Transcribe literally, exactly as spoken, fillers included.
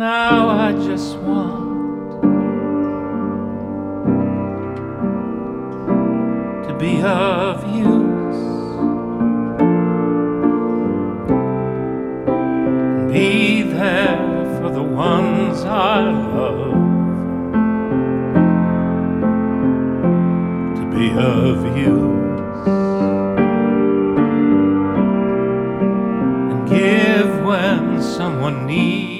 now I just want to be of use, be there for the ones I love, to be of use, and give when someone needs.